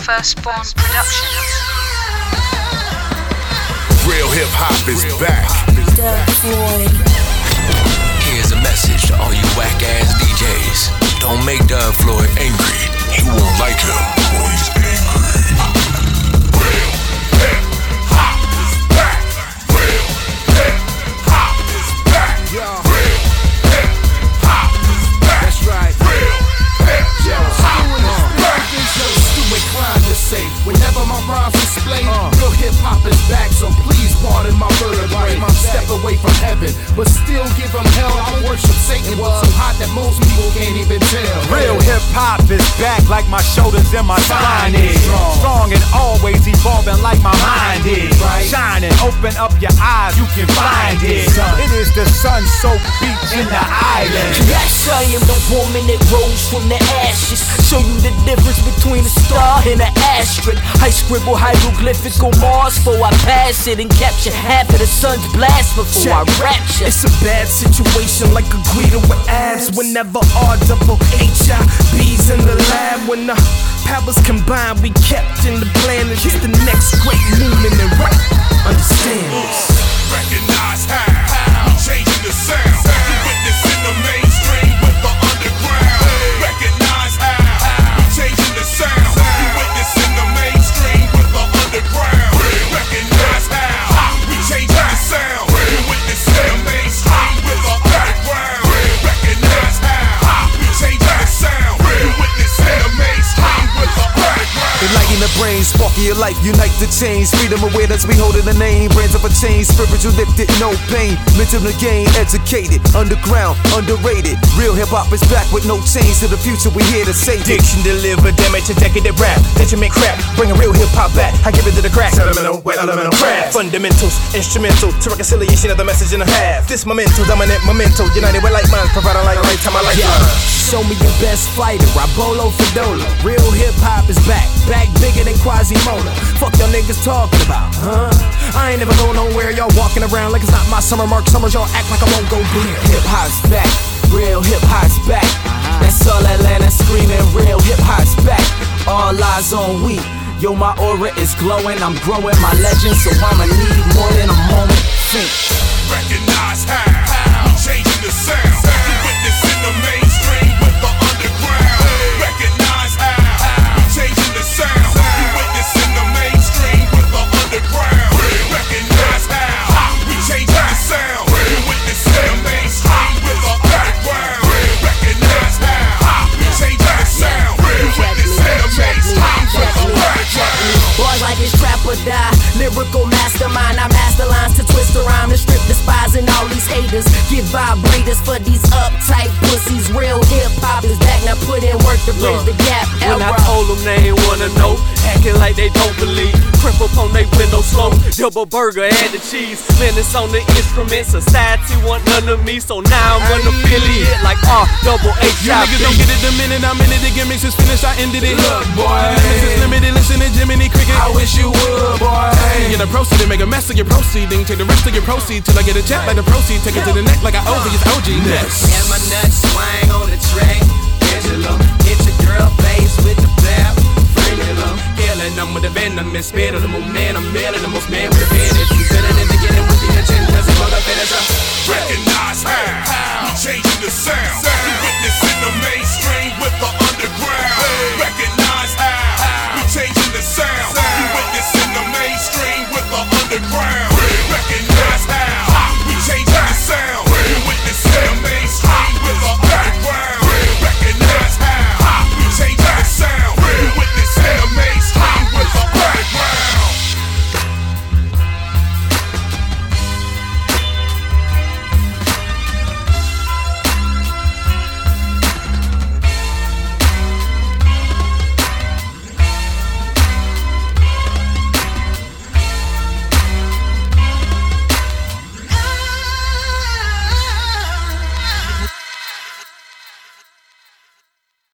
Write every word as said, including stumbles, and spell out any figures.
Firstborn Productions. Real hip hop is back. Here's a message to all you whack ass D Js. Don't make Doug Floyd angry. You won't like him when he's angry. Real hip hop is back. Real hip hop is back. Real hip hop is back. That's right. Real hip hop is back. Stupid crime to say. Whenever my rhymes display, uh. real hip hop is back. So please pardon my vertebrae. Step away from heaven, but still give them hell. I worship Satan, but so hot that most people can't even tell. Real hip hop is back, like my shoulders and my spine is strong. strong and always evolving, like my mind is right. Shining, open up your eyes, you can find it. It is the sun-soaked beach in the island. Yes, I am the woman that rose from the ashes. Show you the difference between a star and an asterisk. I scribble hieroglyphics on Mars before I pass it, and capture half of the sun's blast before Check. I rapture. It's a bad situation, like a Guido with abs. Whenever R double H I B's in the lab, when the powers combine, we kept in the plan. It's just the next great movement in rap. Understand this. Recognize how we changing the sound. You witness in the mainstream with the underground. Recognize how we changing the sound. You witness in the mainstream with the underground. Recognize how we changing the sound. You witness in the mainstream with the underground. Recognize how we changing the sound. You witness in the mainstream with the underground. Enlighten the brain, sparking your life, unite the chains. Freedom awareness, we holding the name. Brands of a change, spiritual lifted, no pain. Mental the game, educated, underground, underrated. Real hip hop is back with no change. To the future, we here to save it. Diction deliver damage to decadent rap. Detriment crap, bring a real hip hop back. I give it to the crack. Elemental, with elemental craft. Fundamentals, instrumental to reconciliation of the message in a half. This memento, dominant memento. United with like minds, providing like lifetime, I like yeah. Show me your best fighter, Rabolo Fedolo. Real hip hop is back, back bigger than Quasimodo. Fuck y'all niggas talking about, huh? I ain't never go nowhere, y'all walking around like it's not my summer. Mark Summers, y'all act like I won't go there. Hip hop's back, real hip hop's back. That's all Atlanta screaming, real hip hop's back. All eyes on we. Yo, my aura is glowing, I'm growing my legend, so I'ma need more than a moment. Think. Recognize how we changing the sound. You witness in the mainstream with the underground. Recognize how we changing the sound. You witness in the mainstream with the underground. Recognize how we changing the sound. You witness in the mainstream with the underground. Recognize how we changing the sound. You witness in the mainstream with the underground. Boys like it's trap or die, lyrical mastermind. I master lines to twist around and strip despising all these haters. Give vibrators for these uptight pussies. Real hip hop is back, now put in work to bridge the gap. When I told them they ain't wanna know, acting like they don't believe. Crip up on they window slow, double burger, add the cheese. Man, it's on the instrument, society want none of me. So now I'm an affiliate like R double H I B. You niggas don't get it the minute I'm in it. The gimmicks is finished, I ended it. Look, boy, limits is limited, listen to Jiminy Cricket. I wish you would, boy. Get a proceed and make a mess of your proceeding. Take the rest of your proceed till I get a check like the proceed. Take it to the neck like I owe it's O G next. And my nuts swang on the track. Pendulum, hit your girl face with the bap. Frenulum, Killing them with the venom and spit of the momentum. Mailing the most man